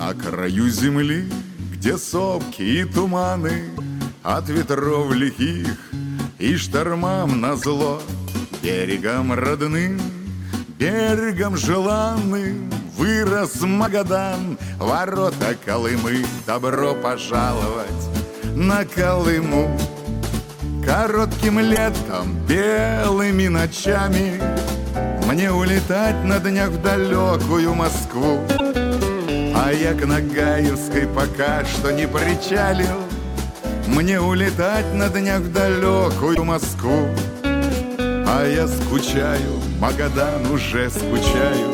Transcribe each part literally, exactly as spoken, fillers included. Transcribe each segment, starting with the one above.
На краю земли, где сопки и туманы, от ветров лихих и штормам назло, берегом родным, берегом желанным вырос Магадан, ворота Колымы. Добро пожаловать на Колыму. Коротким летом, белыми ночами мне улетать на днях в далекую Москву. А я к Нагаевской пока что не причалил. Мне улетать на днях в далекую Москву. А я скучаю, Магадан, уже скучаю.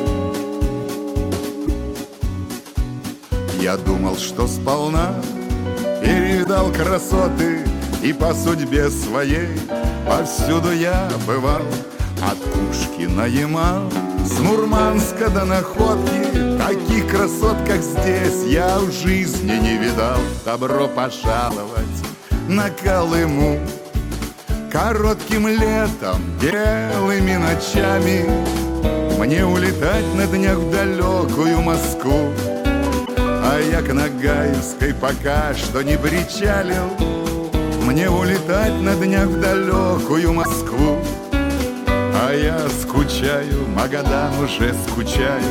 Я думал, что сполна перевидал красоты, и по судьбе своей повсюду я бывал. От Пушкина Ямал, с Мурманска до Находки, таких красот, как здесь, я в жизни не видал. Добро пожаловать на Колыму. Коротким летом, белыми ночами мне улетать на днях в далекую Москву. А я к Нагаевской пока что не причалил. Мне улетать на днях в далекую Москву. А я скучаю, Магадан, уже скучаю.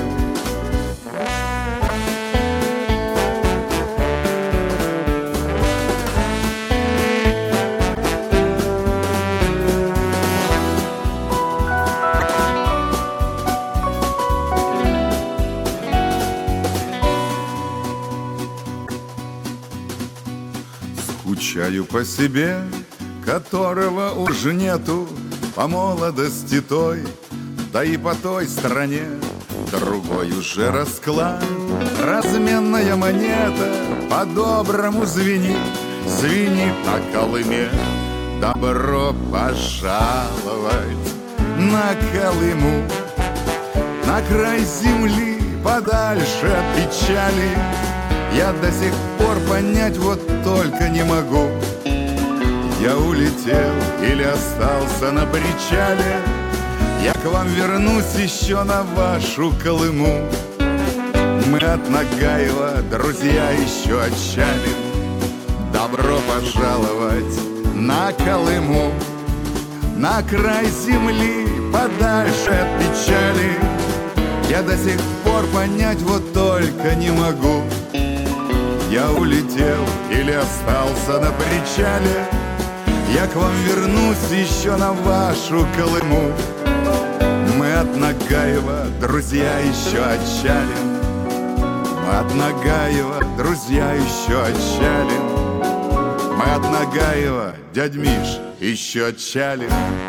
Скучаю по себе, которого уже нету, по молодости той, да и по той стране. Другой уже расклад, разменная монета по-доброму звенит, звенит на Колыме. Добро пожаловать на Колыму. На край земли, подальше от печали, я до сих пор понять вот только не могу. Я улетел или остался на причале, я к вам вернусь еще на вашу Колыму. Мы от Нагаева, друзья, еще отчалим. Добро пожаловать на Колыму. На край земли, подальше от печали, я до сих пор понять вот только не могу. Я улетел или остался на причале, я к вам вернусь еще на вашу Колыму. Мы от Нагаева, друзья, еще отчалим. Мы от Нагаева, друзья, еще отчалим. Мы от Нагаева, дядь Миш, еще отчалим.